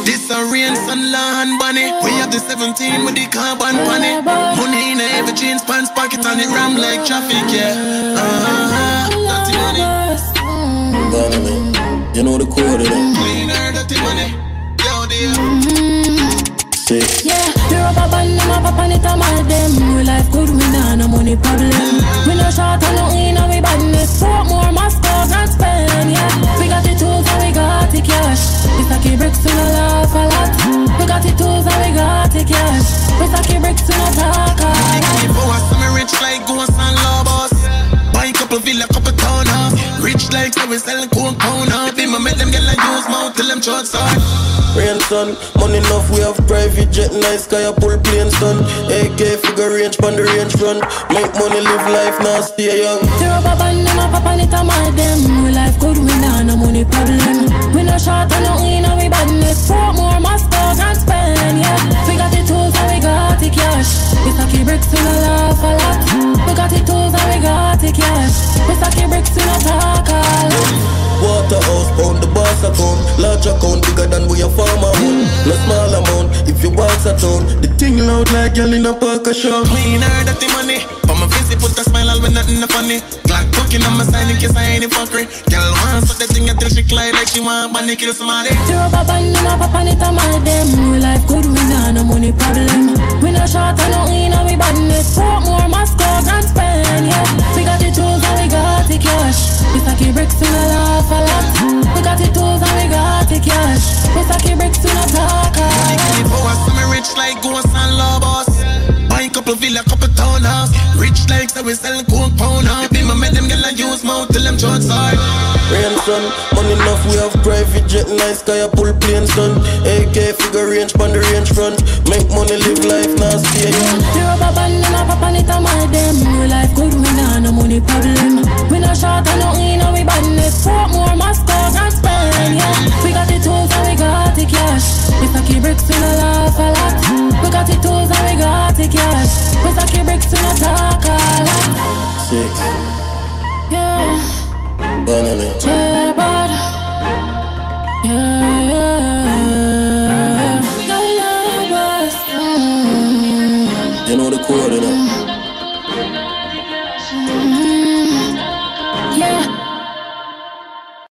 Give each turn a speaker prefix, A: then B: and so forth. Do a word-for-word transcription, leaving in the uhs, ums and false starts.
A: This a rain, sun, land, bunny. We have the seventeen with the carbon bunny. Money in every jeans, pants, pocket, and it ram like traffic, yeah. Uh-huh, dirty money.
B: Dynamite, you know the code of them.
A: Cleaner, dirty money. Yo, dear.
B: Six.
C: Yeah, the rubber band, them a pop and it a mad them. We life good, we nah no money problem. We no short and no in and we badness. Four more Moscow and spend, yeah. We got the tools and we got the cash. We stack the bricks, we no laugh a lot. We got the tools and we got the cash. We stack the bricks, we no talk a lot.
A: If I was some rich like Ghost and Lobos, buy a couple villa, couple town house. Rich like so we selling coke pound out. Be my make them get like use mouth till them short side.
B: Rain sun, money enough, we have private jet, nice sky, I pull planes done. A K figure range, pan the range front. Make money, live life, now stay young.
C: The rubber band, them a pop and it a mad them. We life good, we nah no money problem. We no short and no in and we badness. Four more Moscow and spend, yeah. We got the tools and we got the cash. We stack the bricks, we no laugh a lot. We got the tools and we got the cash. We stack the bricks, we no talk a lot.
B: Waterhouse pound, the boss account. Large account, bigger than we a farmer own. No small amount, if you box a town. The thing loud like girl in a park shop.
A: Cleaner, dirty money. For my face, put a smile all when nothing funny. Glock cooking on my side in case I ain't a fuckery. Girl wants so the thing until she cry like she want money kill somebody.
C: The rubber band, them a pop and it a mad them. We life good, we nah no money problem. We no short and no in and we badness. Four more Moscow and spend, yeah. We got the tools and we got the cash. We stack the bricks, we no laugh a lot. We got the tools and we got the cash. We stack the bricks, we no talk a lot.
A: If I was some rich like Ghost and Lobos, buy a couple villa, couple town house. Rich like so we selling coke pound out. Be my make them get like use mouth till them short side.
B: Rain sun, money enough, we have private jet, nice sky, I pull planes done. A K figure range, pan the range front. Make money, live life, now stay young.
C: The rubber band, them a pop and it a mad them. We life good, we nah no money problem. We no short and no in and we badness. Four more Moscow and spend, yeah. We got the tools and we got the cash. We stack the bricks, we no laugh a lot. We got the tools and we got the cash. We stack the bricks, we no talk a lot.
B: Six.
C: Yeah.
B: Dynamite.
C: Yeah, but yeah, yeah. Yeah, yeah, but mm.
B: You know the code.